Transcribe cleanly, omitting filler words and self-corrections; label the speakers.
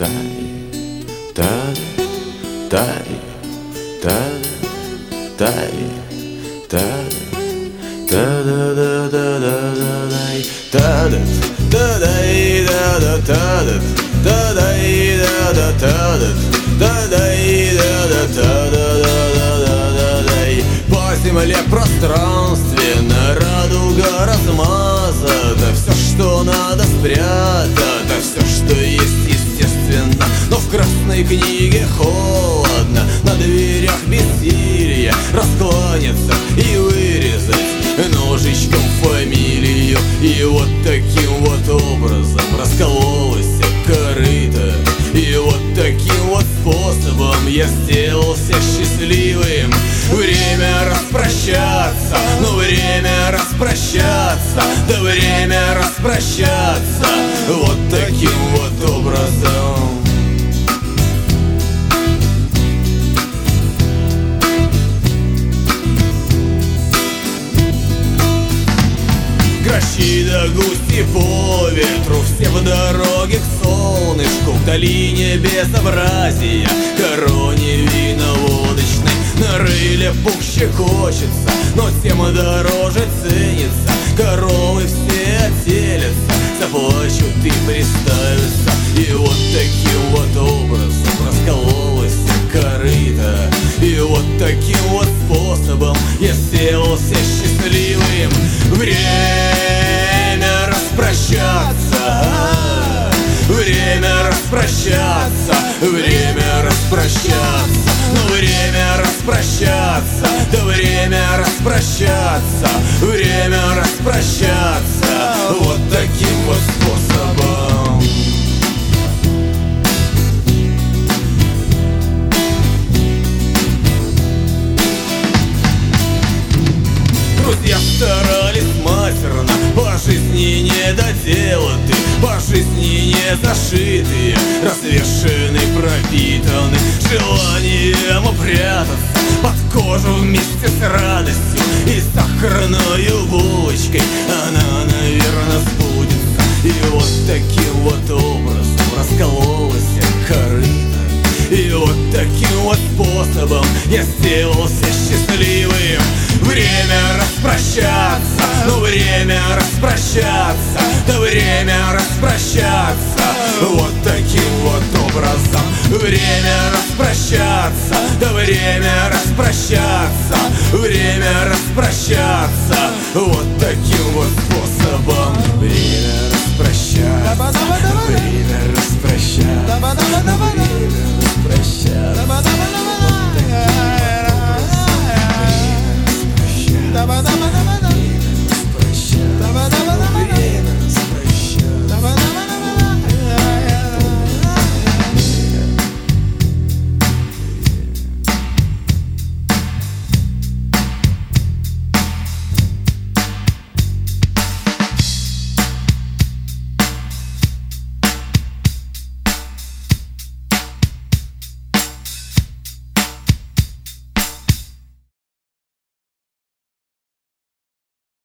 Speaker 1: По земле пространственно радуга размазана, все, что надо, спрятано, все, что есть, естественно. Но в красной книге холодно, на дверях бессилие раскланяться и вырезать ножичком фамилию. И вот таким вот образом раскололась корыто. И вот таким вот способом я сделался счастливым. Время распрощаться, ну время распрощаться, да время распрощаться. Вот таким вот образом. Грачи да гуси по ветру, все в дороге к солнышку, к долине безобразия, короне виноводочной. На рыле пух щекочется, но тем дороже ценится. Коровы все отелятся, заплачут и приставятся. И вот таким вот образом раскололась корыто. И вот таким вот способом я сделался счастливым. Время распрощаться, время распрощаться, время распрощаться. Но время распрощаться, да время распрощаться, время распрощаться. Вот таким вот способом. Друзья старались матерно, по жизни недоделаны, по жизни не зашитые, развешаны, пропитаны желанием упрятаться под кожу вместе с радостью и сахарною булочкой. Она, наверное, сбудется. И вот таким вот образом раскололась корыто. И вот таким вот способом я сделался счастливым. Время распрощаться, ну время распрощаться, да время распрощаться. Вот таким вот образом. Время распрощаться, да время распрощаться, время распрощаться. Вот таким вот способом. Время распрощаться, время распрощаться.